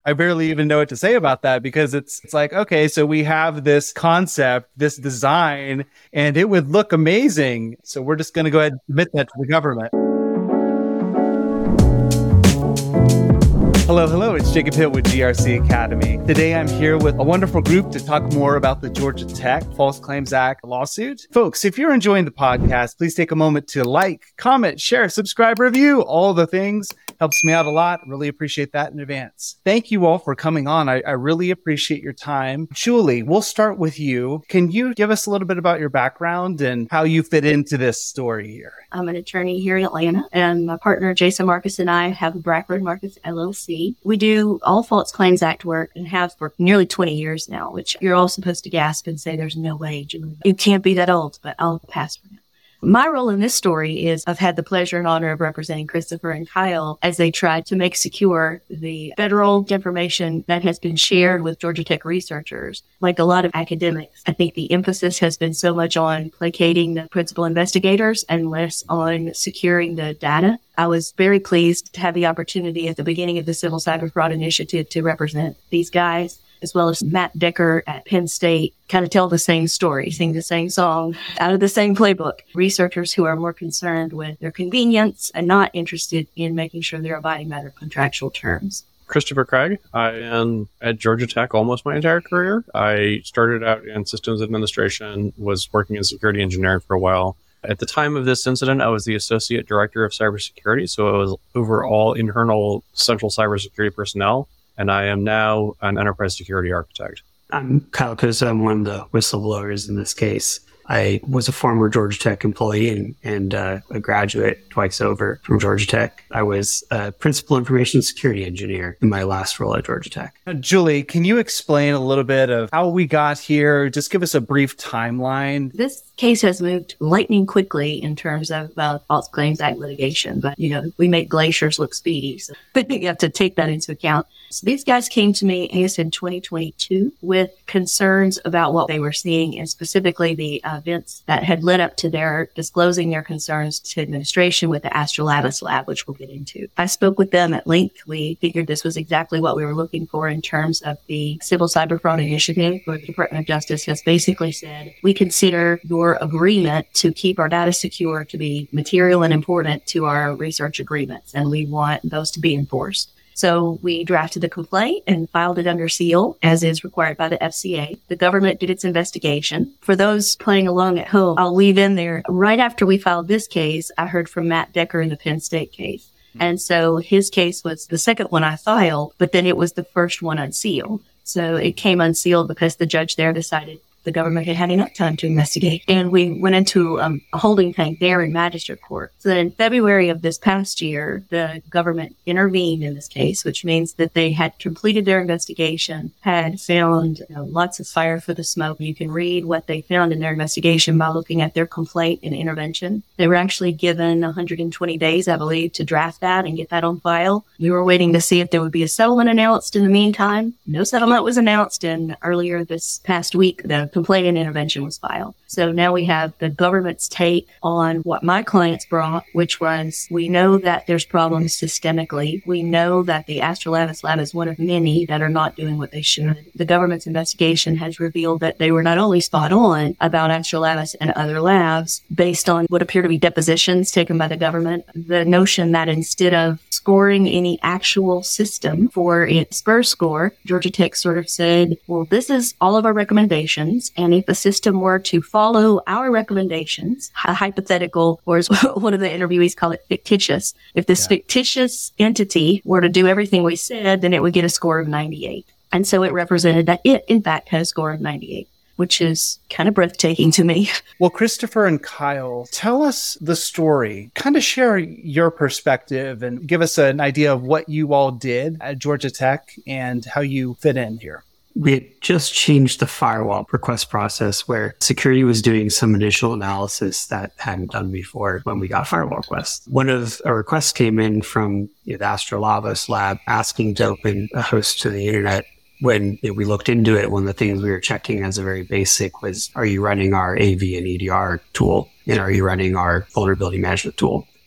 I barely even know what to say about that because it's like, okay, so we have this concept, this design, and it would look amazing. So we're just going to go ahead and submit that to the government. Hello, it's Jacob Hill with GRC Academy. Today I'm here with a wonderful group to talk more about the Georgia Tech False Claims Act lawsuit. Folks, if you're enjoying the podcast, please take a moment to like, comment, share, subscribe, review, all the things. Helps me out a lot. Really appreciate that in advance. Thank you all for coming on. I really appreciate your time. Julie, we'll start with you. Can you give us a little bit about your background and how you fit into this story here? I'm an attorney here in Atlanta, and my partner, Jason Marcus, and I have Brackford Marcus LLC. We do all False Claims Act work and have for nearly 20 years now, which you're all supposed to gasp and say, there's no way, Julie. You can't be that old, but I'll pass for now. My role in this story is I've had the pleasure and honor of representing Christopher and Kyle as they tried to make secure the federal information that has been shared with Georgia Tech researchers. Like a lot of academics, I think the emphasis has been so much on placating the principal investigators and less on securing the data. I was very pleased to have the opportunity at the beginning of the Civil Cyber Fraud Initiative to represent these guys, as well as Matt Decker at Penn State, kind of tell the same story, sing the same song, out of the same playbook. Researchers who are more concerned with their convenience and not interested in making sure they're abiding by their contractual terms. Christopher Craig. I am at Georgia Tech almost my entire career. I started out in systems administration, was working in security engineering for a while. At the time of this incident, I was the associate director of cybersecurity, so I was over all internal central cybersecurity personnel. And I am now an enterprise security architect. I'm Kyle Kusa. I'm one of the whistleblowers in this case. I was a former Georgia Tech employee and a graduate twice over from Georgia Tech. I was a principal information security engineer in my last role at Georgia Tech. Julie, can you explain a little bit of how we got here? Just give us a brief timeline. This case has moved lightning quickly in terms of False Claims Act litigation, but we make glaciers look speedy, so you have to take that into account. So these guys came to me, I guess, in 2022 with concerns about what they were seeing, and specifically the events that had led up to their disclosing their concerns to administration with the Astrolavis lab, which we'll get into. I spoke with them at length. We figured this was exactly what we were looking for in terms of the Civil Cyber Fraud Initiative, where the Department of Justice has basically said, we consider your agreement to keep our data secure to be material and important to our research agreements, and we want those to be enforced. So we drafted the complaint and filed it under seal, as is required by the FCA. The government did its investigation. For those playing along at home, I'll leave in there, right after we filed this case, I heard from Matt Decker in the Penn State case. And so his case was the second one I filed, but then it was the first one unsealed. So it came unsealed because the judge there decided the government had had enough time to investigate. And we went into a holding tank there in magistrate court. So then in February of this past year, the government intervened in this case, which means that they had completed their investigation, had found lots of fire for the smoke. You can read what they found in their investigation by looking at their complaint and intervention. They were actually given 120 days, I believe, to draft that and get that on file. We were waiting to see if there would be a settlement announced in the meantime. No settlement was announced, and earlier this past week, the complaint and intervention was filed. So now we have the government's take on what my clients brought, which was, we know that there's problems systemically. We know that the Astrolavis lab is one of many that are not doing what they should. The government's investigation has revealed that they were not only spot on about Astrolavis and other labs based on what appear to be depositions taken by the government, the notion that instead of scoring any actual system for its first score, Georgia Tech sort of said, well, this is all of our recommendations. And if a system were to follow our recommendations, a hypothetical, or as one of the interviewees call it, fictitious, if this fictitious entity were to do everything we said, then it would get a score of 98. And so it represented that it, in fact, had a score of 98, which is kind of breathtaking to me. Well, Christopher and Kyle, tell us the story. Kind of share your perspective and give us an idea of what you all did at Georgia Tech and how you fit in here. We had just changed the firewall request process where security was doing some initial analysis that hadn't done before when we got firewall requests. One of our requests came in from the Astrolavis lab asking to open a host to the internet. When we looked into it, one of the things we were checking as a very basic was, are you running our AV and EDR tool? And are you running our vulnerability management tool?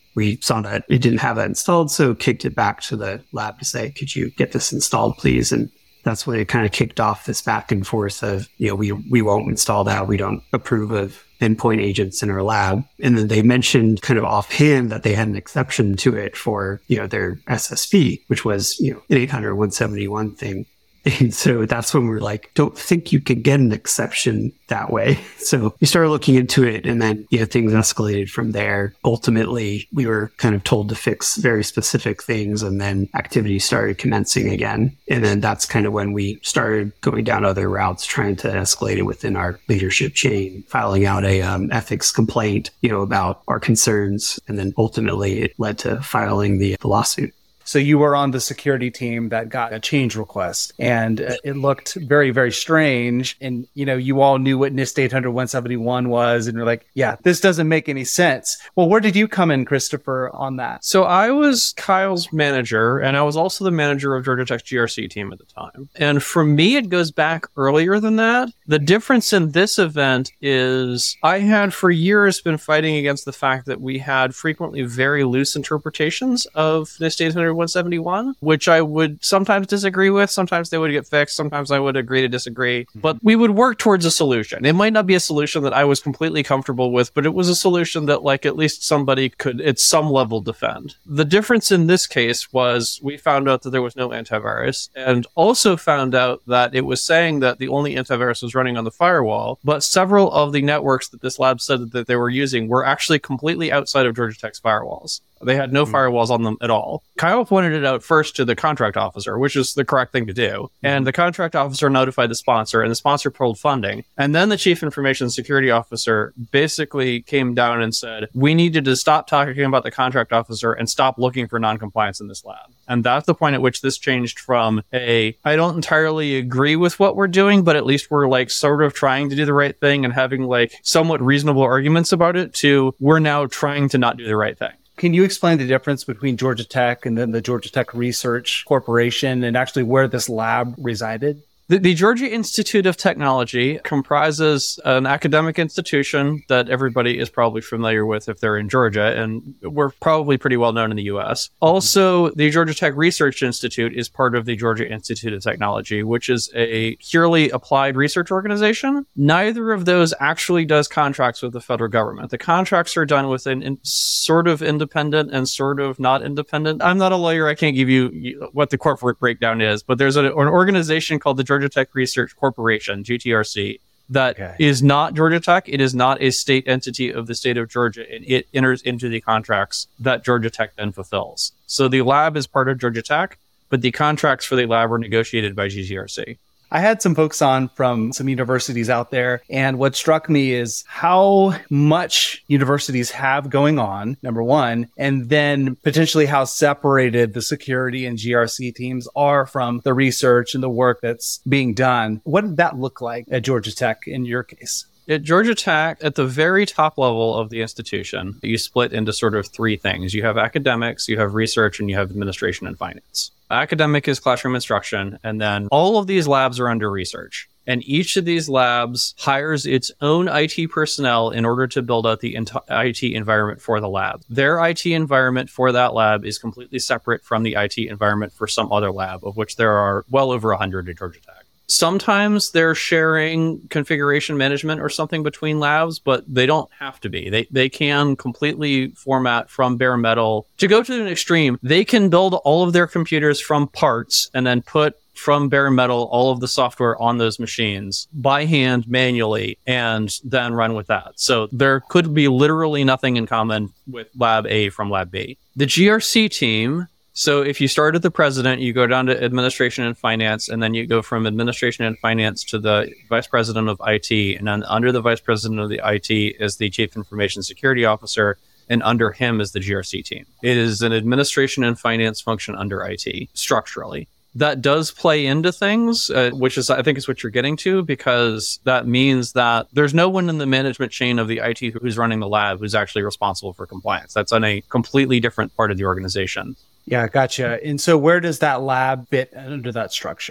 We saw that it didn't have that installed, so kicked it back to the lab to say, could you get this installed, please? And that's when it kind of kicked off this back and forth of, we won't install that. We don't approve of endpoint agents in our lab. And then they mentioned kind of offhand that they had an exception to it for, their SSP, which was, an 800, 171 thing. And so that's when we're like, don't think you could get an exception that way. So we started looking into it, and then, things escalated from there. Ultimately, we were kind of told to fix very specific things, and then activity started commencing again. And then that's kind of when we started going down other routes, trying to escalate it within our leadership chain, filing out a ethics complaint, about our concerns. And then ultimately it led to filing the lawsuit. So you were on the security team that got a change request, and it looked very, very strange. And, you all knew what NIST 800-171 was, and you're like, yeah, this doesn't make any sense. Well, where did you come in, Christopher, on that? So I was Kyle's manager, and I was also the manager of Georgia Tech's GRC team at the time. And for me, it goes back earlier than that. The difference in this event is I had for years been fighting against the fact that we had frequently very loose interpretations of NIST 800-171, which I would sometimes disagree with. Sometimes they would get fixed. Sometimes I would agree to disagree. But we would work towards a solution. It might not be a solution that I was completely comfortable with, but it was a solution that, at least somebody could, at some level, defend. The difference in this case was we found out that there was no antivirus, and also found out that it was saying that the only antivirus was running on the firewall, but several of the networks that this lab said that they were using were actually completely outside of Georgia Tech's firewalls. They had no firewalls on them at all. Kyle pointed it out first to the contract officer, which is the correct thing to do. And the contract officer notified the sponsor, and the sponsor pulled funding. And then the chief information security officer basically came down and said, we needed to stop talking about the contract officer and stop looking for noncompliance in this lab. And that's the point at which this changed from I don't entirely agree with what we're doing, but at least we're sort of trying to do the right thing and having somewhat reasonable arguments about it, to we're now trying to not do the right thing. Can you explain the difference between Georgia Tech and then the Georgia Tech Research Corporation, and actually where this lab resided? The Georgia Institute of Technology comprises an academic institution that everybody is probably familiar with if they're in Georgia, and we're probably pretty well known in the U.S. Also, the Georgia Tech Research Institute is part of the Georgia Institute of Technology, which is a purely applied research organization. Neither of those actually does contracts with the federal government. The contracts are done with an sort of independent and sort of not independent. I'm not a lawyer. I can't give you what the corporate breakdown is, but there's an organization called the Georgia Tech Research Corporation, GTRC, that is not Georgia Tech. It is not a state entity of the state of Georgia, and it enters into the contracts that Georgia Tech then fulfills. So the lab is part of Georgia Tech, but the contracts for the lab were negotiated by GTRC. I had some folks on from some universities out there, and what struck me is how much universities have going on, number one, and then potentially how separated the security and GRC teams are from the research and the work that's being done. What did that look like at Georgia Tech in your case? At Georgia Tech, at the very top level of the institution, you split into sort of three things. You have academics, you have research, and you have administration and finance. Academic is classroom instruction, and then all of these labs are under research. And each of these labs hires its own IT personnel in order to build out the IT environment for the lab. Their IT environment for that lab is completely separate from the IT environment for some other lab, of which there are well over 100 at Georgia Tech. Sometimes they're sharing configuration management or something between labs, but they don't have to be. They can completely format from bare metal. To go to an extreme, they can build all of their computers from parts and then put from bare metal all of the software on those machines by hand manually and then run with that. So there could be literally nothing in common with Lab A from Lab B. The GRC team, so if you start at the president, you go down to administration and finance, and then you go from administration and finance to the vice president of IT. And then under the vice president of the IT is the chief information security officer, and under him is the GRC team. It is an administration and finance function under IT structurally. That does play into things, which is, I think, is what you're getting to, because that means that there's no one in the management chain of the IT who's running the lab who's actually responsible for compliance. That's on a completely different part of the organization. Yeah, gotcha. And so where does that lab fit under that structure?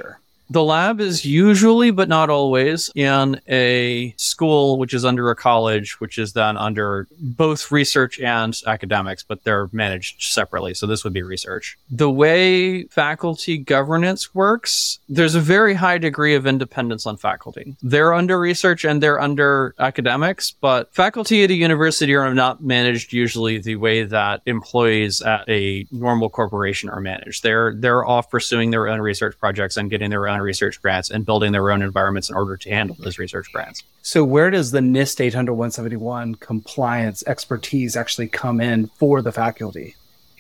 The lab is usually, but not always, in a school which is under a college, which is then under both research and academics, but they're managed separately. So this would be research. The way faculty governance works, there's a very high degree of independence on faculty. They're under research and they're under academics, but faculty at a university are not managed usually the way that employees at a normal corporation are managed. They're off pursuing their own research projects and getting their own research grants and building their own environments in order to handle those research grants. So where does the NIST 800-171 compliance expertise actually come in for the faculty?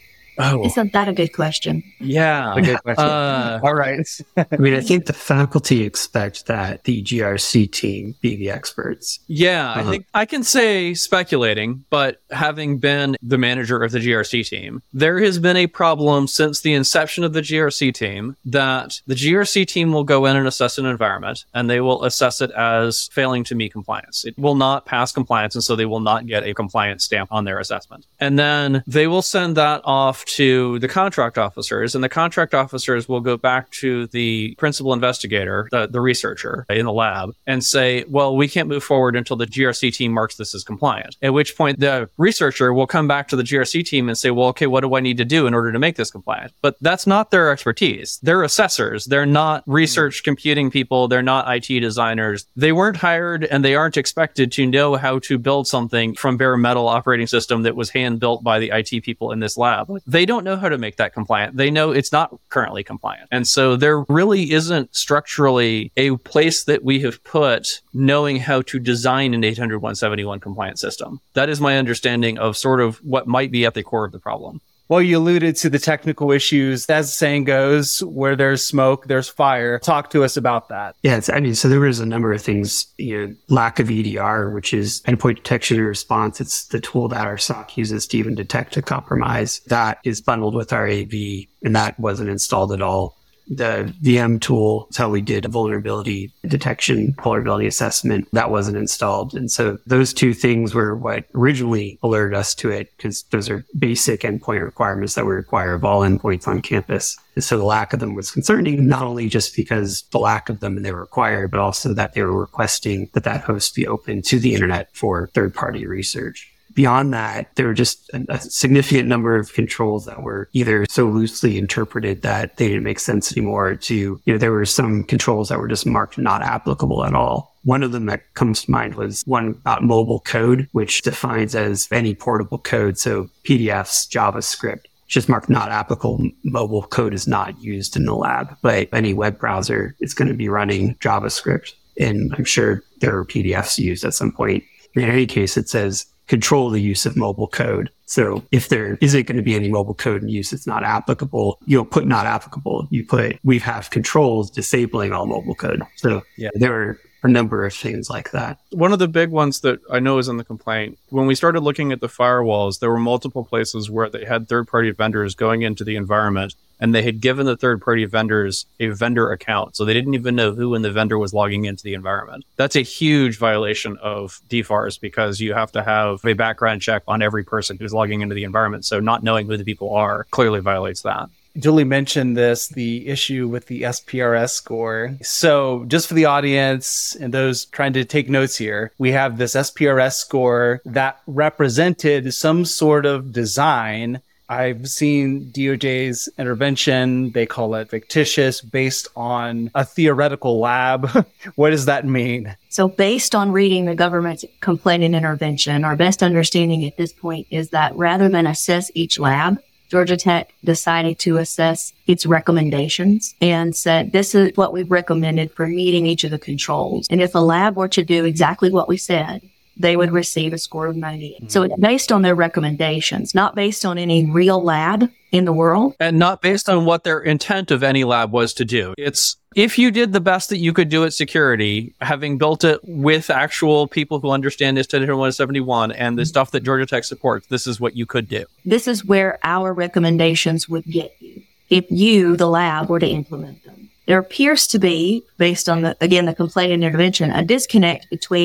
Oh, Isn't that a good question? yeah. A good question. All right. I mean, I think the faculty expect that the GRC team be the experts. Yeah, I think I can say speculating, but having been the manager of the GRC team, there has been a problem since the inception of the GRC team that the GRC team will go in and assess an environment and they will assess it as failing to meet compliance. It will not pass compliance, and so they will not get a compliance stamp on their assessment. And then they will send that off to the contract officers, and the contract officers will go back to the principal investigator, the researcher in the lab, and say, well, we can't move forward until the GRC team marks this as compliant. At which point the researcher will come back to the GRC team and say, well, okay, what do I need to do in order to make this compliant? But that's not their expertise. They're assessors. They're not research computing people. They're not IT designers. They weren't hired and they aren't expected to know how to build something from bare metal operating system that was hand built by the IT people in this lab. They don't know how to make that compliant. They know it's not currently compliant. And so there really isn't structurally a place that we have put knowing how to design an 800-171 compliant system. That is my understanding of sort of what might be at the core of the problem. Well, you alluded to the technical issues. As the saying goes, where there's smoke, there's fire. Talk to us about that. Yeah, so there was a number of things, lack of EDR, which is endpoint detection and response. It's the tool that our SOC uses to even detect a compromise. That is bundled with our AV, and that wasn't installed at all. The VM tool is how we did a vulnerability detection, vulnerability assessment. That wasn't installed. And so those two things were what originally alerted us to it, because those are basic endpoint requirements that we require of all endpoints on campus. And so the lack of them was concerning, not only just because the lack of them and they were required, but also that they were requesting that host be open to the internet for third-party research. Beyond that, there were just a significant number of controls that were either so loosely interpreted that they didn't make sense anymore to, there were some controls that were just marked not applicable at all. One of them that comes to mind was one about mobile code, which defines as any portable code. So PDFs, JavaScript, just marked not applicable. Mobile code is not used in the lab, but any web browser is going to be running JavaScript. And I'm sure there are PDFs used at some point. In any case, it says control the use of mobile code. So if there isn't going to be any mobile code in use, it's not applicable. You don't put not applicable. You put we have controls disabling all mobile code. So there are a number of things like that. One of the big ones that I know is in the complaint, when we started looking at the firewalls, there were multiple places where they had third-party vendors going into the environment, and they had given the third-party vendors a vendor account. So they didn't even know who in the vendor was logging into the environment. That's a huge violation of DFARS because you have to have a background check on every person who's logging into the environment. So not knowing who the people are clearly violates that. Julie mentioned the issue with the SPRS score. So just for the audience and those trying to take notes here, we have this SPRS score that represented some sort of design. I've seen DOJ's intervention. They call it fictitious based on a theoretical lab. What does that mean? So based on reading the government's complaint and intervention, our best understanding at this point is that rather than assess each lab, Georgia Tech decided to assess its recommendations and said, this is what we've recommended for meeting each of the controls. And if a lab were to do exactly what we said, they would receive a score of 98. So it's based on their recommendations, not based on any real lab in the world. And not based on what their intent of any lab was to do. It's if you did the best that you could do at security, having built it with actual people who understand this 171 and the stuff that Georgia Tech supports, this is what you could do. This is where our recommendations would get you if you, the lab, were to implement them. There appears to be, based on the complaint and intervention, a disconnect between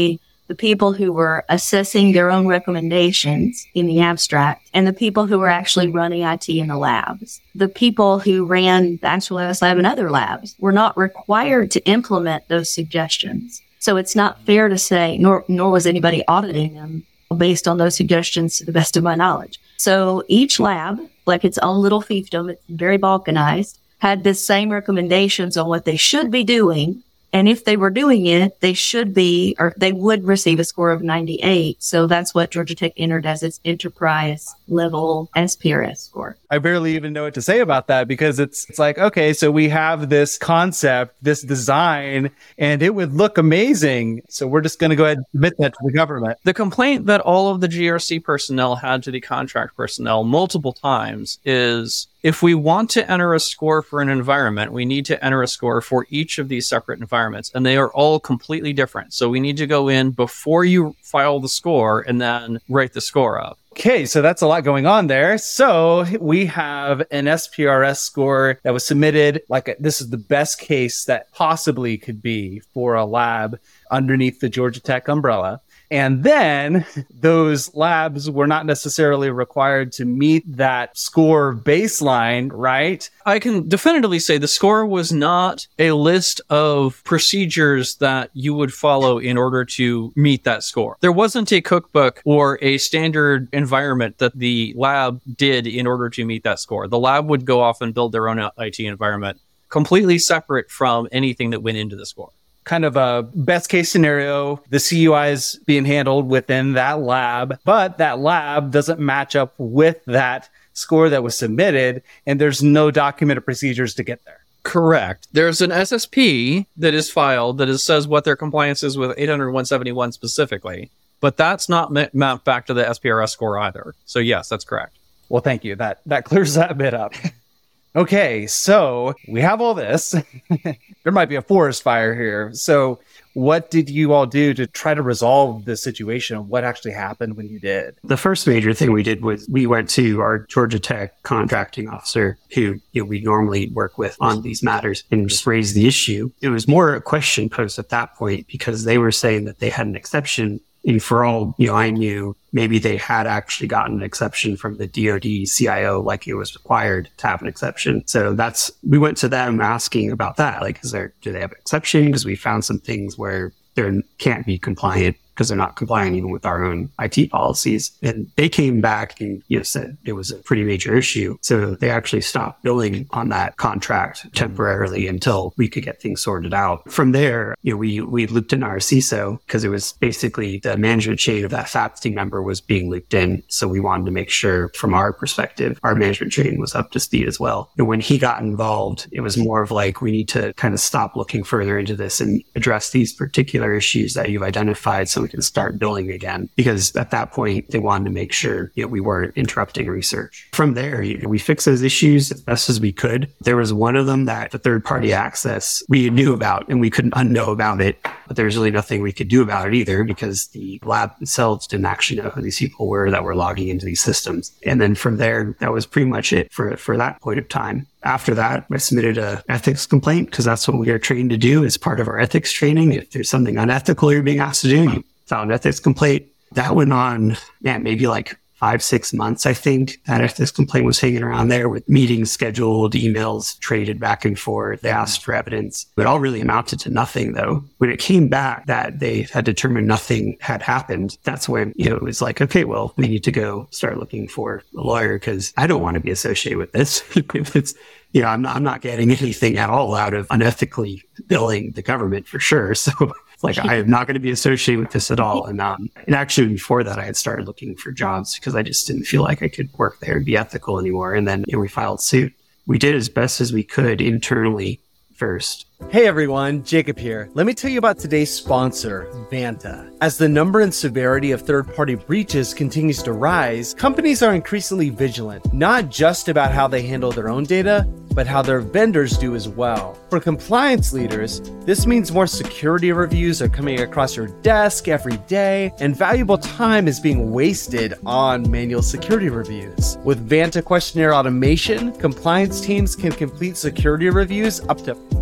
the people who were assessing their own recommendations in the abstract, and the people who were actually running IT in the labs. The people who ran the actual MS lab and other labs were not required to implement those suggestions. So it's not fair to say, nor was anybody auditing them based on those suggestions to the best of my knowledge. So each lab, like its own little fiefdom, it's very balkanized, had the same recommendations on what they should be doing. And if they were doing it, they should be, or they would receive a score of 98. So that's what Georgia Tech entered as its enterprise level SPRS score. I barely even know what to say about that, because it's like, okay, so we have this concept, this design, and it would look amazing. So we're just going to go ahead and submit that to the government. The complaint that all of the GRC personnel had to the contract personnel multiple times is, if we want to enter a score for an environment, we need to enter a score for each of these separate environments, and they are all completely different. So we need to go in before you file the score and then write the score up. Okay, so that's a lot going on there. So we have an SPRS score that was submitted, this is the best case that possibly could be for a lab underneath the Georgia Tech umbrella. And then those labs were not necessarily required to meet that score baseline, right? I can definitively say the score was not a list of procedures that you would follow in order to meet that score. There wasn't a cookbook or a standard environment that the lab did in order to meet that score. The lab would go off and build their own IT environment, completely separate from anything that went into the score. Kind of a best case scenario, the CUI is being handled within that lab, but that lab doesn't match up with that score that was submitted, and there's no documented procedures to get there. Correct. There's an SSP that is filed that says what their compliance is with 800-171 specifically, but that's not mapped back to the SPRS score either. So yes, that's correct. Well, thank you. That clears that bit up. Okay, so we have all this. There might be a forest fire here. So what did you all do to try to resolve this situation? What actually happened when you did? The first major thing we did was we went to our Georgia Tech contracting officer, who we normally work with on these matters, and just raised the issue. It was more a question posed at that point, because they were saying that they had an exception. And for all I knew, maybe they had actually gotten an exception from the DoD CIO, like it was required to have an exception. So we went to them asking about that. Like, do they have an exception? Because we found some things where they can't be compliant, because they're not compliant even with our own IT policies. And they came back and said it was a pretty major issue. So they actually stopped billing on that contract temporarily until we could get things sorted out. From there, we looped in our CISO, because it was basically the management chain of that faculty member was being looped in. So we wanted to make sure, from our perspective, our management chain was up to speed as well. And when he got involved, it was more of like, we need to kind of stop looking further into this and address these particular issues that you've identified, so we can start billing again. Because at that point, they wanted to make sure we weren't interrupting research. From there, we fixed those issues as best as we could. There was one of them that the third-party access we knew about, and we couldn't unknow about it, but there's really nothing we could do about it either, because the lab themselves didn't actually know who these people were that were logging into these systems. And then from there, that was pretty much it for that point of time. After that, I submitted an ethics complaint, because that's what we are trained to do as part of our ethics training. If there's something unethical you're being asked to do, you file an ethics complaint. That went on, maybe like 5-6 months, I think. That ethics complaint was hanging around there, with meetings scheduled, emails traded back and forth. They asked for evidence. It all really amounted to nothing, though. When it came back that they had determined nothing had happened, that's when, it was like, okay, well, we need to go start looking for a lawyer, because I don't want to be associated with this. If it's, I'm not getting anything at all out of unethically billing the government, for sure. So I am not going to be associated with this at all. And actually, before that, I had started looking for jobs, because I just didn't feel like I could work there and be ethical anymore. And then we filed suit. We did as best as we could internally first. Hey everyone, Jacob here. Let me tell you about today's sponsor, Vanta. As the number and severity of third-party breaches continues to rise, companies are increasingly vigilant, not just about how they handle their own data, but how their vendors do as well. For compliance leaders, this means more security reviews are coming across your desk every day, and valuable time is being wasted on manual security reviews. With Vanta questionnaire automation, compliance teams can complete security reviews up to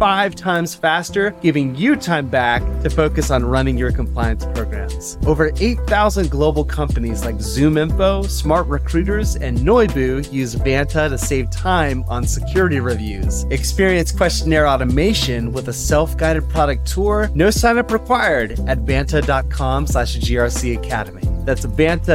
5 times faster, giving you time back to focus on running your compliance programs. Over 8,000 global companies like ZoomInfo, Smart Recruiters, and Noibu use Vanta to save time on security reviews. Experience questionnaire automation with a self-guided product tour. No sign-up required at vanta.com/GRC Academy. That's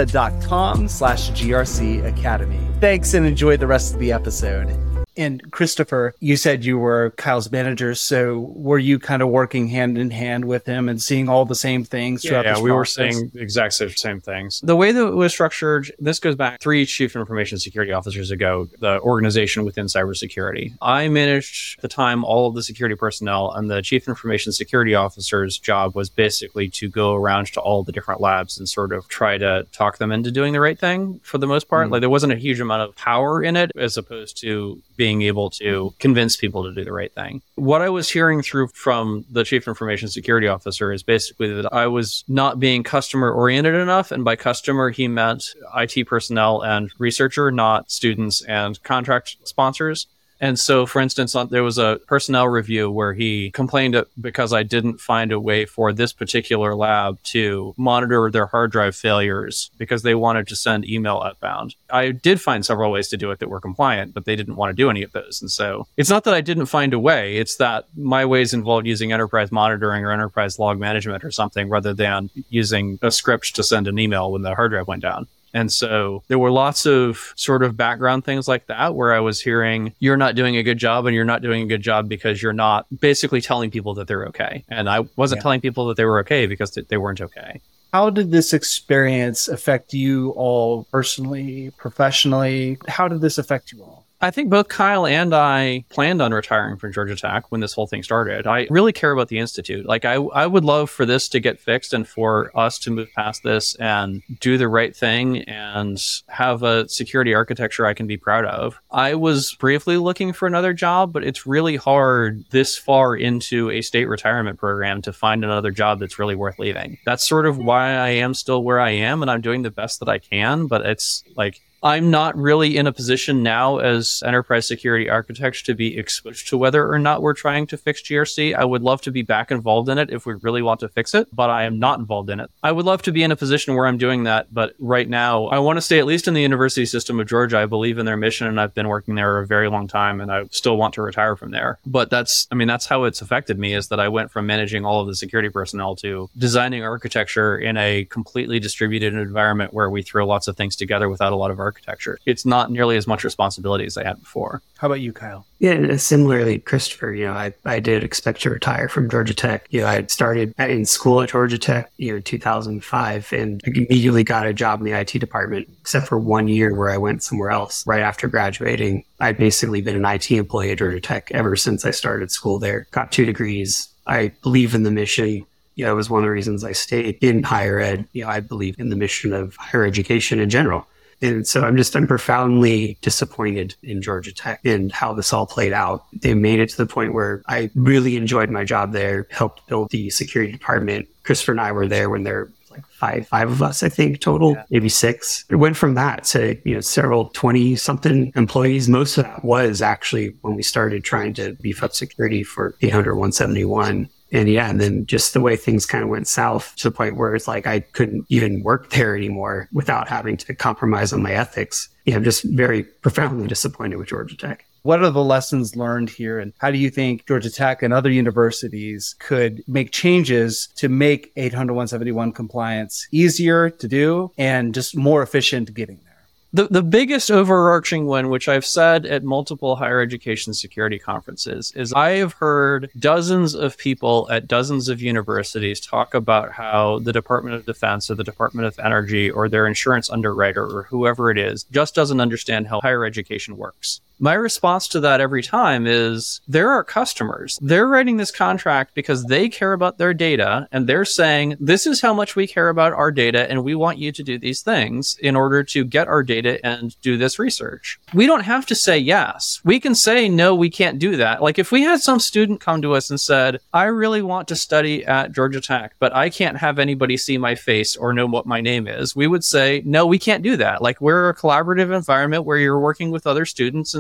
vanta.com/GRC Academy. Thanks and enjoy the rest of the episode. And Christopher, you said you were Kyle's manager, so were you kind of working hand in hand with him and seeing all the same things throughout this process? Yeah, we were seeing the exact same things. The way that it was structured, this goes back 3 chief information security officers ago, the organization within cybersecurity. I managed at the time all of the security personnel, and the chief information security officer's job was basically to go around to all the different labs and sort of try to talk them into doing the right thing for the most part. Like, there wasn't a huge amount of power in it as opposed to being able to convince people to do the right thing. What I was hearing through from the chief information security officer is basically that I was not being customer oriented enough. And by customer, he meant IT personnel and researcher, not students and contract sponsors. And so, for instance, there was a personnel review where he complained because I didn't find a way for this particular lab to monitor their hard drive failures because they wanted to send email outbound. I did find several ways to do it that were compliant, but they didn't want to do any of those. And so it's not that I didn't find a way. It's that my ways involved using enterprise monitoring or enterprise log management or something rather than using a script to send an email when the hard drive went down. And so there were lots of sort of background things like that where I was hearing, you're not doing a good job and you're not doing a good job because you're not basically telling people that they're okay. And I wasn't telling people that they were okay because they weren't okay. How did this experience affect you all personally, professionally? How did this affect you all? I think both Kyle and I planned on retiring from Georgia Tech when this whole thing started. I really care about the Institute. Like, I would love for this to get fixed and for us to move past this and do the right thing and have a security architecture I can be proud of. I was briefly looking for another job, but it's really hard this far into a state retirement program to find another job that's really worth leaving. That's sort of why I am still where I am, and I'm doing the best that I can, but it's like, I'm not really in a position now as enterprise security architects to be exposed to whether or not we're trying to fix GRC. I would love to be back involved in it if we really want to fix it, but I am not involved in it. I would love to be in a position where I'm doing that, but right now I want to stay at least in the university system of Georgia. I believe in their mission and I've been working there a very long time and I still want to retire from there. But that's how it's affected me, is that I went from managing all of the security personnel to designing architecture in a completely distributed environment where we throw lots of things together without a lot of architecture. It's not nearly as much responsibility as I had before. How about you, Kyle? Yeah, similarly, Christopher, I did expect to retire from Georgia Tech. I had started in school at Georgia Tech, in 2005, and immediately got a job in the IT department, except for 1 year where I went somewhere else right after graduating. I'd basically been an IT employee at Georgia Tech ever since I started school there. Got 2 degrees. I believe in the mission. It was one of the reasons I stayed in higher ed. I believe in the mission of higher education in general. And so I'm profoundly disappointed in Georgia Tech and how this all played out. They made it to the point where I really enjoyed my job there, helped build the security department. Christopher and I were there when there were like five of us, I think, total, maybe 6. It went from that to, several 20-something employees. Most of that was actually when we started trying to beef up security for 800-171. And then just the way things kind of went south to the point where it's like I couldn't even work there anymore without having to compromise on my ethics. I'm just very profoundly disappointed with Georgia Tech. What are the lessons learned here, and how do you think Georgia Tech and other universities could make changes to make 800-171 compliance easier to do and just more efficient getting there? The biggest overarching one, which I've said at multiple higher education security conferences, is I have heard dozens of people at dozens of universities talk about how the Department of Defense or the Department of Energy or their insurance underwriter or whoever it is just doesn't understand how higher education works. My response to that every time is, there are customers. They're writing this contract because they care about their data, and they're saying, this is how much we care about our data, and we want you to do these things in order to get our data and do this research. We don't have to say yes. We can say, no, we can't do that. Like, if we had some student come to us and said, I really want to study at Georgia Tech, but I can't have anybody see my face or know what my name is, we would say, no, we can't do that. Like, we're a collaborative environment where you're working with other students, and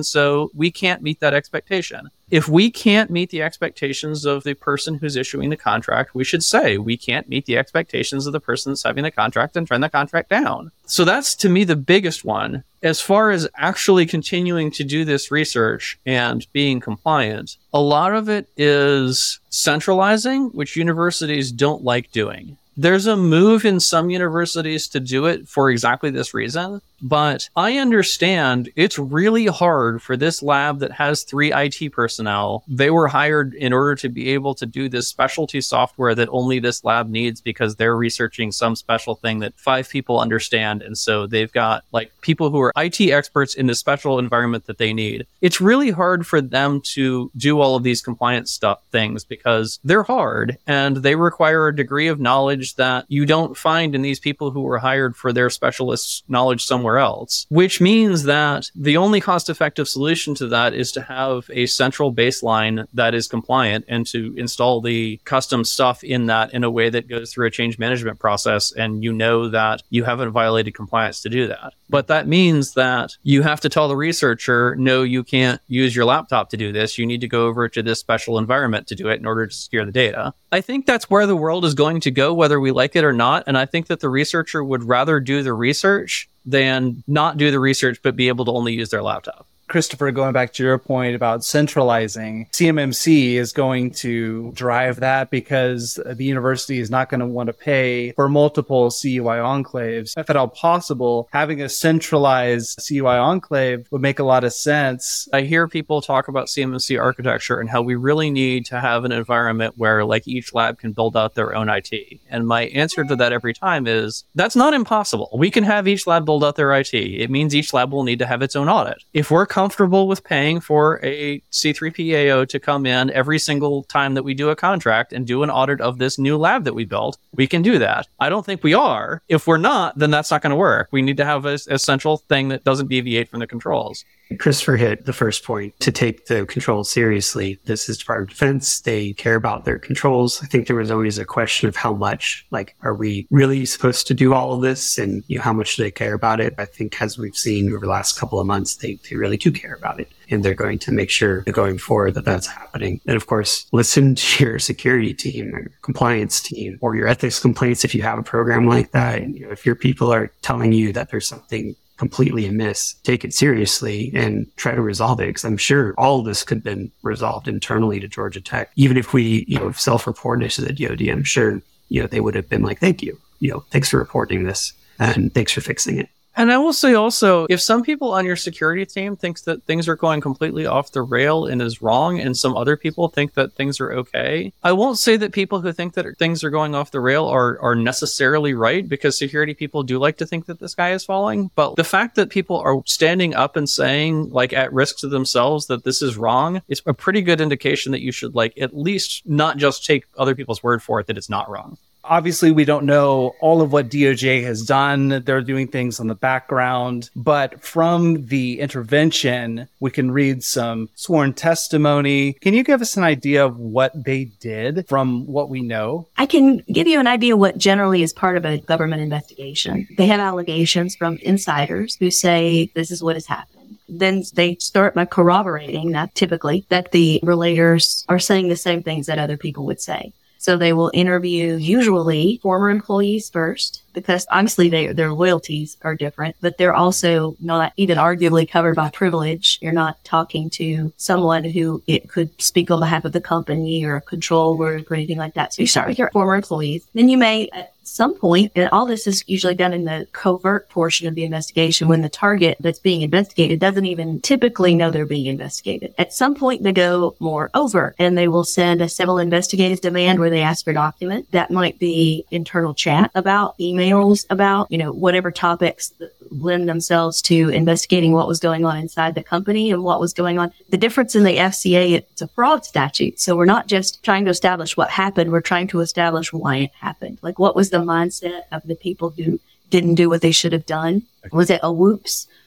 so we can't meet that expectation. If we can't meet the expectations of the person who's issuing the contract, we should say we can't meet the expectations of the person that's having the contract and turn the contract down. So that's, to me, the biggest one. As far as actually continuing to do this research and being compliant, a lot of it is centralizing, which universities don't like doing. There's a move in some universities to do it for exactly this reason, but I understand it's really hard for this lab that has 3 IT personnel. They were hired in order to be able to do this specialty software that only this lab needs because they're researching some special thing that 5 people understand. And so they've got like people who are IT experts in the special environment that they need. It's really hard for them to do all of these compliance things because they're hard and they require a degree of knowledge that you don't find in these people who were hired for their specialist knowledge somewhere else, which means that the only cost-effective solution to that is to have a central baseline that is compliant and to install the custom stuff in that in a way that goes through a change management process, and you know that you haven't violated compliance to do that. But that means that you have to tell the researcher, no, you can't use your laptop to do this. You need to go over to this special environment to do it in order to secure the data. I think that's where the world is going to go, whether we like it or not. And I think that the researcher would rather do the research than not do the research, but be able to only use their laptop. Christopher, going back to your point about centralizing, CMMC is going to drive that because the university is not going to want to pay for multiple CUI enclaves. If at all possible, having a centralized CUI enclave would make a lot of sense. I hear people talk about CMMC architecture and how we really need to have an environment where like each lab can build out their own IT. And my answer to that every time is that's not impossible. We can have each lab build out their IT. It means each lab will need to have its own audit. If we're comfortable with paying for a C3PAO to come in every single time that we do a contract and do an audit of this new lab that we built, we can do that. I don't think we are. If we're not, then that's not going to work. We need to have a central thing that doesn't deviate from the controls. Christopher hit the first point, to take the controls seriously. This is Department of Defense. They care about their controls. I think there was always a question of how much, like, are we really supposed to do all of this? And how much do they care about it? I think as we've seen over the last couple of months, they really do care about it. And they're going to make sure that going forward that that's happening. And of course, listen to your security team or your compliance team or your ethics complaints if you have a program like that. And if your people are telling you that there's something completely amiss, take it seriously and try to resolve it. Because I'm sure all of this could have been resolved internally to Georgia Tech. Even if we, self-reported to the DoD, I'm sure, they would have been like, thank you. Thanks for reporting this and thanks for fixing it. And I will say also, if some people on your security team thinks that things are going completely off the rail and is wrong, and some other people think that things are okay, I won't say that people who think that things are going off the rail are necessarily right, because security people do like to think that the sky is falling. But the fact that people are standing up and saying, like, at risk to themselves that this is wrong, it's a pretty good indication that you should, like, at least not just take other people's word for it that it's not wrong. Obviously, we don't know all of what DOJ has done. They're doing things on the background. But from the intervention, we can read some sworn testimony. Can you give us an idea of what they did from what we know? I can give you an idea of what generally is part of a government investigation. They have allegations from insiders who say this is what has happened. Then they start by corroborating, not typically, that the relators are saying the same things that other people would say. So they will interview usually former employees first, because obviously their loyalties are different, but they're also not even arguably covered by privilege. You're not talking to someone who it could speak on behalf of the company or a controller or anything like that. So you start with your former employees. Then you may, at some point, and all this is usually done in the covert portion of the investigation, when the target that's being investigated doesn't even typically know they're being investigated. At some point, they go more overt, and they will send a civil investigative demand where they ask for documents. That might be internal chat about, emails about, whatever topics that lend themselves to investigating what was going on inside the company and what was going on. The difference in the FCA, it's a fraud statute. So we're not just trying to establish what happened. We're trying to establish why it happened. Like, what was the mindset of the people who didn't do what they should have done? Was it a whoops?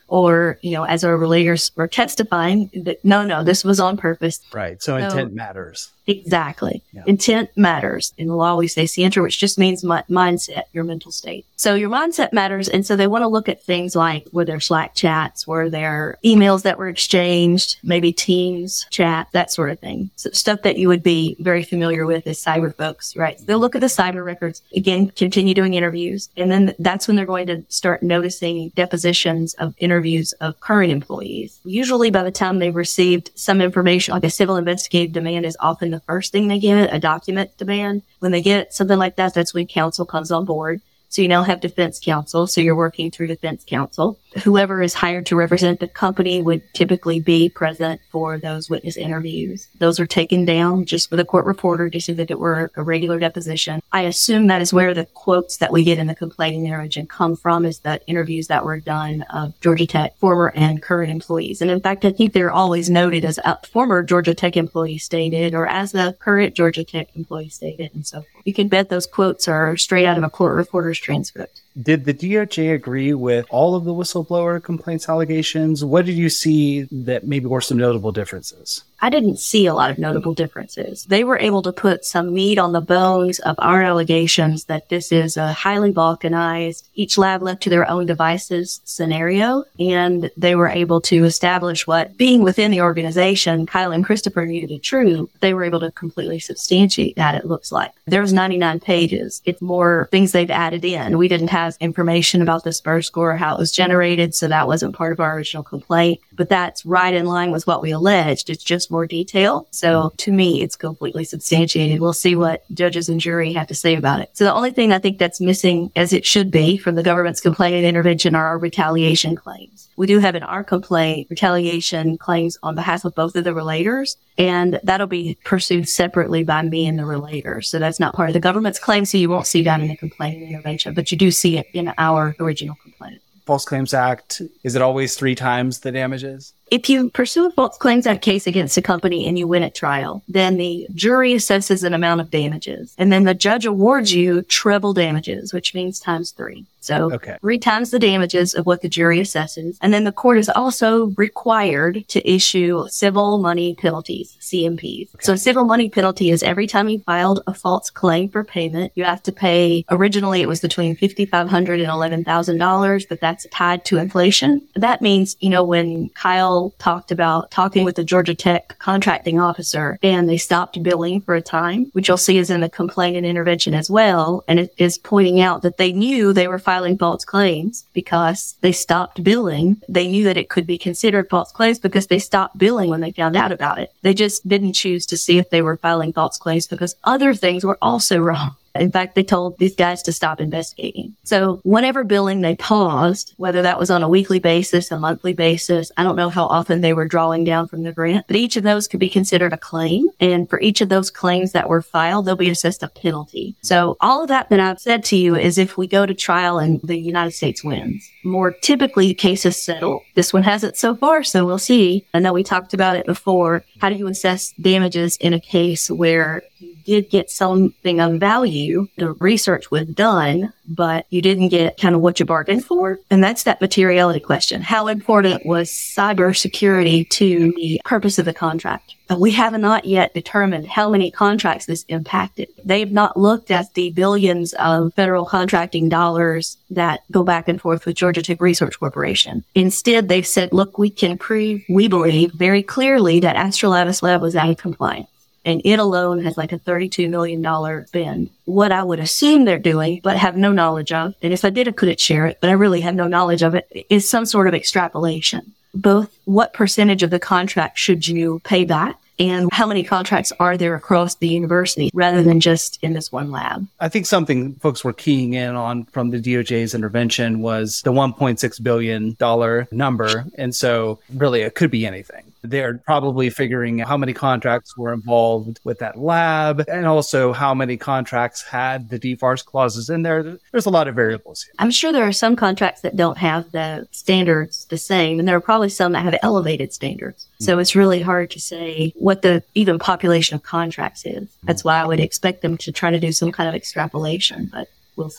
or, as our relators were testifying that no, this was on purpose. Right. So intent matters. Exactly. Yeah. Intent matters. In the law, we say scienter, which just means mindset, your mental state. So your mindset matters. And so they want to look at things like, were there Slack chats? Were there emails that were exchanged? Maybe Teams chat, that sort of thing. So stuff that you would be very familiar with as cyber folks, right? They'll look at the cyber records, again, continue doing interviews. And then that's when they're going to start noticing depositions of interviews of current employees. Usually by the time they've received some information, like a civil investigative demand is often the first thing they get, a document demand. When they get something like that, that's when counsel comes on board. So you now have defense counsel. So you're working through defense counsel. Whoever is hired to represent the company would typically be present for those witness interviews. Those are taken down just with a court reporter just as if it were a regular deposition. I assume that is where the quotes that we get in the complaining intervention come from, is the interviews that were done of Georgia Tech former and current employees. And in fact, I think they're always noted as a former Georgia Tech employee stated, or as a current Georgia Tech employee stated, and so forth. You can bet those quotes are straight out of a court reporter's transcript. Did the DOJ agree with all of the whistleblower complaints allegations? What did you see that maybe were some notable differences? I didn't see a lot of notable differences. They were able to put some meat on the bones of our allegations that this is a highly balkanized, each lab left to their own devices scenario. And they were able to establish what, being within the organization, Kyle and Christopher knew to be true. They were able to completely substantiate that, it looks like. There's 99 pages. It's more things they've added in. We didn't have information about the SPUR score, how it was generated, so that wasn't part of our original complaint. But that's right in line with what we alleged. It's just more detail. So to me, it's completely substantiated. We'll see what judges and jury have to say about it. So the only thing I think that's missing, as it should be, from the government's complaint and intervention are our retaliation claims. We do have in our complaint retaliation claims on behalf of both of the relators, and that'll be pursued separately by me and the relators. So that's not part of the government's claim, so you won't see that in the complaint and intervention, but you do see it in our original complaint. False Claims Act, is it always 3 times the damages? If you pursue a False Claims Act case against a company and you win at trial, then the jury assesses an amount of damages. And then the judge awards you treble damages, which means times 3. So 3 times the damages of what the jury assesses. And then the court is also required to issue civil money penalties, CMPs. So civil money penalty is every time you filed a false claim for payment, you have to pay, originally it was between $5,500 and $11,000, but that's tied to inflation. That means, when Kyle talked about talking with the Georgia Tech contracting officer and they stopped billing for a time, which you'll see is in the complaint and intervention as well. And it is pointing out that they knew they were filing false claims because they stopped billing. They knew that it could be considered false claims because they stopped billing when they found out about it. They just didn't choose to see if they were filing false claims because other things were also wrong. In fact, they told these guys to stop investigating. So whenever billing, they paused, whether that was on a weekly basis, a monthly basis. I don't know how often they were drawing down from the grant, but each of those could be considered a claim. And for each of those claims that were filed, they'll be assessed a penalty. So all of that I've said to you is if we go to trial and the United States wins. More typically, cases settle. This one hasn't so far, so we'll see. I know we talked about it before. How do you assess damages in a case where you did get something of value? The research was done, but you didn't get kind of what you bargained for. And that's that materiality question. How important was cybersecurity to the purpose of the contract? We have not yet determined how many contracts this impacted. They've not looked at the billions of federal contracting dollars that go back and forth with Georgia Tech Research Corporation. Instead, they've said, look, we can prove, we believe very clearly that Astrolatus Lab was out of compliance. And it alone has like a $32 million spend. What I would assume they're doing, but have no knowledge of, and if I did, I couldn't share it, but I really have no knowledge of it, is some sort of extrapolation. Both what percentage of the contract should you pay back and how many contracts are there across the university rather than just in this one lab. I think something folks were keying in on from the DOJ's intervention was the $1.6 billion number. And so really it could be anything. They're probably figuring out how many contracts were involved with that lab and also how many contracts had the DFARS clauses in there. There's a lot of variables here. I'm sure there are some contracts that don't have the standards the same, and there are probably some that have elevated standards. So it's really hard to say what the even population of contracts is. That's why I would expect them to try to do some kind of extrapolation, but we'll see.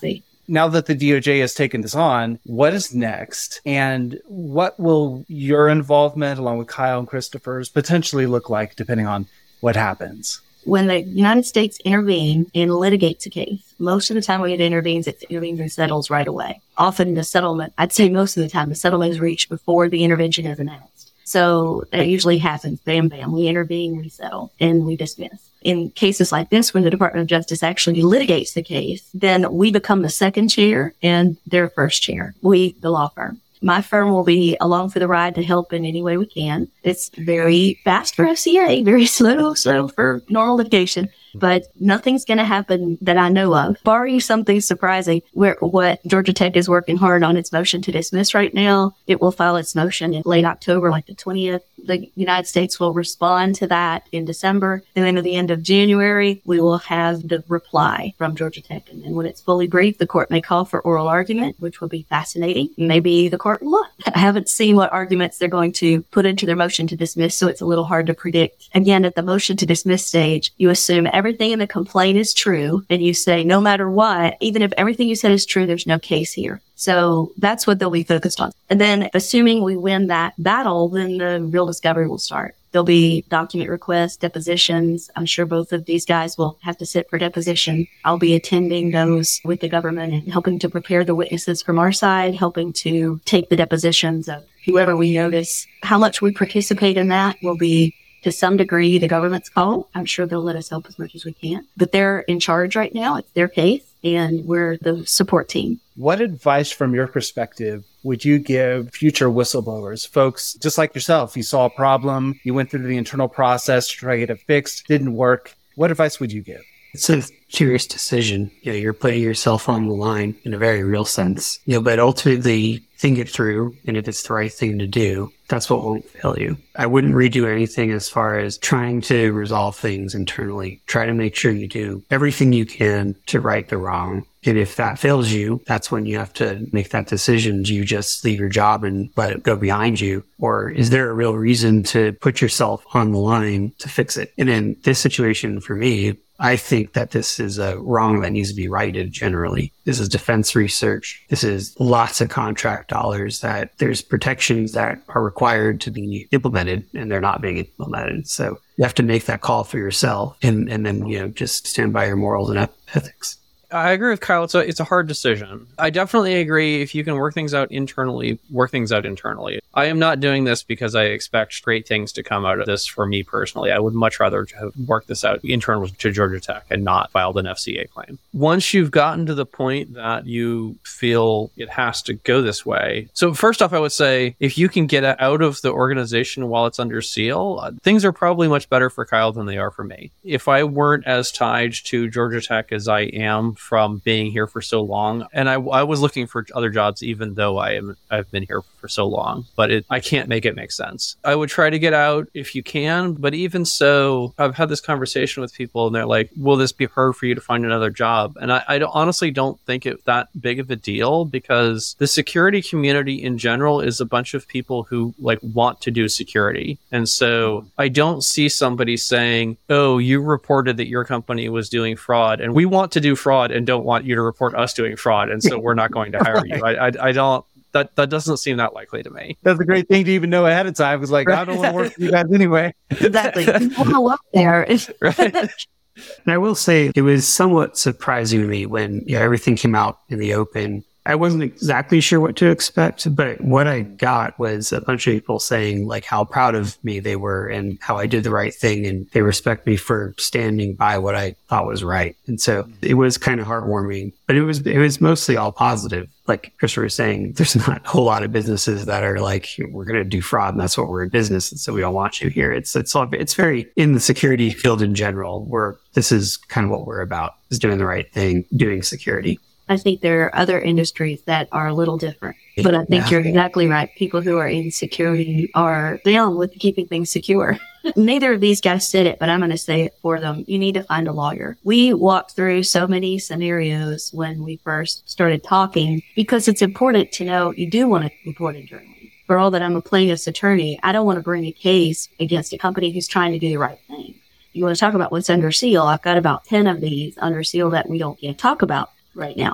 Now that the DOJ has taken this on, what is next? And what will your involvement, along with Kyle and Christopher's, potentially look like depending on what happens? When the United States intervenes and litigates a case, most of the time when it intervenes and settles right away. Often the settlement, I'd say most of the time, the settlement is reached before the intervention is announced. So that usually happens. Bam, bam. We intervene, we settle, and we dismiss. In cases like this, when the Department of Justice actually litigates the case, then we become the second chair and their first chair. We, the law firm. My firm will be along for the ride to help in any way we can. It's very fast for FCA, very slow for normal litigation. But nothing's going to happen that I know of, barring something surprising. What Georgia Tech is working hard on its motion to dismiss right now. It will file its motion in late October, like the 20th. The United States will respond to that in December. And then at the end of January, we will have the reply from Georgia Tech. And then when it's fully briefed, the court may call for oral argument, which will be fascinating. Maybe the court will. I haven't seen what arguments they're going to put into their motion to dismiss, so it's a little hard to predict. Again, at the motion to dismiss stage, you assume everything in the complaint is true, and you say, no matter what, even if everything you said is true, there's no case here. So that's what they'll be focused on. And then assuming we win that battle, then the real discovery will start. There'll be document requests, depositions. I'm sure both of these guys will have to sit for deposition. I'll be attending those with the government and helping to prepare the witnesses from our side, helping to take the depositions of whoever we notice. How much we participate in that will be, to some degree, the government's call. I'm sure they'll let us help as much as we can. But they're in charge right now. It's their case, and we're the support team. What advice from your perspective would you give future whistleblowers? Folks just like yourself, you saw a problem, you went through the internal process to try to get it fixed, didn't work. What advice would you give? It's a serious decision. You're putting yourself on the line in a very real sense. But ultimately think it through. And if it's the right thing to do, that's what won't fail you. I wouldn't redo anything as far as trying to resolve things internally. Try to make sure you do everything you can to right the wrong. And if that fails you, that's when you have to make that decision. Do you just leave your job and let it go behind you? Or is there a real reason to put yourself on the line to fix it? And in this situation for me, I think that this is a wrong that needs to be righted generally. This is defense research. This is lots of contract dollars that there's protections that are required to be implemented and they're not being implemented. So you have to make that call for yourself and then, just stand by your morals and ethics. I agree with Kyle. It's a hard decision. I definitely agree. If you can work things out internally, work things out internally. I am not doing this because I expect great things to come out of this for me personally. I would much rather have worked this out internally to Georgia Tech and not filed an FCA claim. Once you've gotten to the point that you feel it has to go this way. So first off, I would say if you can get out of the organization while it's under seal, things are probably much better for Kyle than they are for me. If I weren't as tied to Georgia Tech as I am from being here for so long, and I was looking for other jobs even though I've been here for so long, but I can't make it make sense. I would try to get out if you can, but even so, I've had this conversation with people and they're like, will this be hard for you to find another job? And I honestly don't think it's that big of a deal because the security community in general is a bunch of people who want to do security. And so I don't see somebody saying, oh, you reported that your company was doing fraud and we want to do fraud and don't want you to report us doing fraud. And so we're not going to hire you. I don't. That doesn't seem that likely to me. That's a great thing to even know ahead of time. It was like, I don't want to work for you guys anyway. Exactly. How up there. Right. And I will say it was somewhat surprising to me when everything came out in the open. I wasn't exactly sure what to expect, but what I got was a bunch of people saying how proud of me they were and how I did the right thing. And they respect me for standing by what I thought was right. And so it was kind of heartwarming, but it was mostly all positive. Like Christopher was saying, there's not a whole lot of businesses that are like, we're going to do fraud and that's what we're in business. And so we don't want you here. It's very in the security field in general, where this is kind of what we're about, is doing the right thing, doing security. I think there are other industries that are a little different, but I think you're exactly right. People who are in security are down with keeping things secure. Neither of these guys said it, but I'm going to say it for them. You need to find a lawyer. We walked through so many scenarios when we first started talking because it's important to know you do want to report internally. For all that I'm a plaintiff's attorney, I don't want to bring a case against a company who's trying to do the right thing. You want to talk about what's under seal? I've got about 10 of these under seal that we don't get to talk about right now.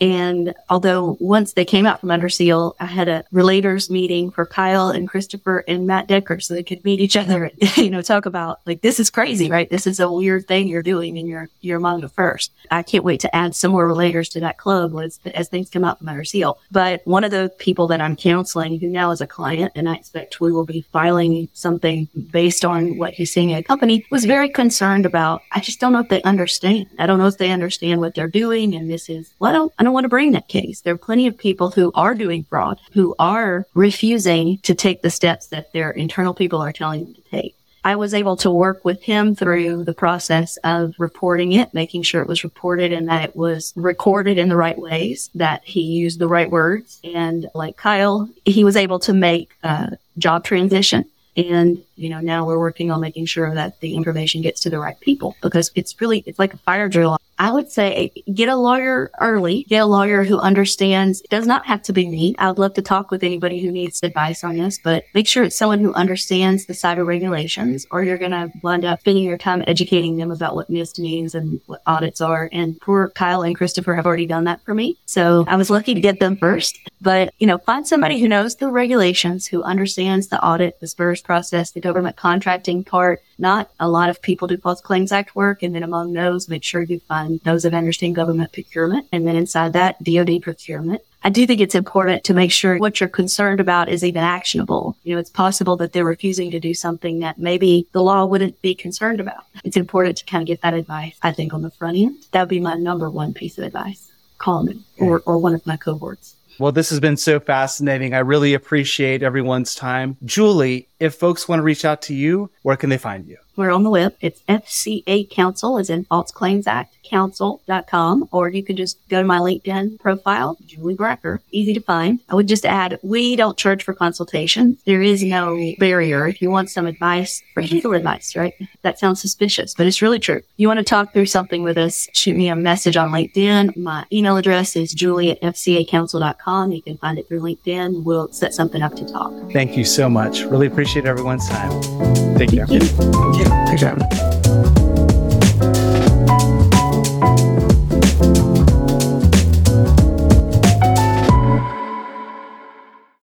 And although once they came out from under seal, I had a relators meeting for Kyle and Christopher and Matt Decker so they could meet each other and, talk about like, this is crazy, right? This is a weird thing you're doing and you're among the first. I can't wait to add some more relators to that club as things come out from under seal. But one of the people that I'm counseling who now is a client, and I expect we will be filing something based on what he's seeing at a company, was very concerned about, I just don't know if they understand. I don't know if they understand what they're doing. And this is, well, I don't want to bring that case. There are plenty of people who are doing fraud, who are refusing to take the steps that their internal people are telling them to take. I was able to work with him through the process of reporting it, making sure it was reported and that it was recorded in the right ways, that he used the right words. And like Kyle, he was able to make a job transition. And, now we're working on making sure that the information gets to the right people, because it's like a fire drill. I would say get a lawyer early, get a lawyer who understands. It does not have to be me. I would love to talk with anybody who needs advice on this, but make sure it's someone who understands the cyber regulations, or you're going to wind up spending your time educating them about what NIST means and what audits are. And poor Kyle and Christopher have already done that for me. So I was lucky to get them first. But, find somebody who knows the regulations, who understands the audit, the SPURS process, the government contracting part. Not a lot of people do False Claims Act work. And then among those, make sure you find those that understand government procurement. And then inside that, DoD procurement. I do think it's important to make sure what you're concerned about is even actionable. It's possible that they're refusing to do something that maybe the law wouldn't be concerned about. It's important to kind of get that advice, I think, on the front end. That would be my number one piece of advice. Call me or one of my cohorts. Well, this has been so fascinating. I really appreciate everyone's time. Julie, if folks want to reach out to you, where can they find you? We're on the web. It's FCA Counsel, as in False Claims Act, counsel.com, or you can just go to my LinkedIn profile, Julie Bracker. Easy to find. I would just add, we don't charge for consultation. There is no barrier. If you want some advice, legal advice, right? That sounds suspicious, but it's really true. You want to talk through something with us, shoot me a message on LinkedIn. My email address is julie@fcacounsel.com. You can find it through LinkedIn. We'll set something up to talk. Thank you so much. Really appreciate everyone's time. Take care. Thank you. Thanks for having me.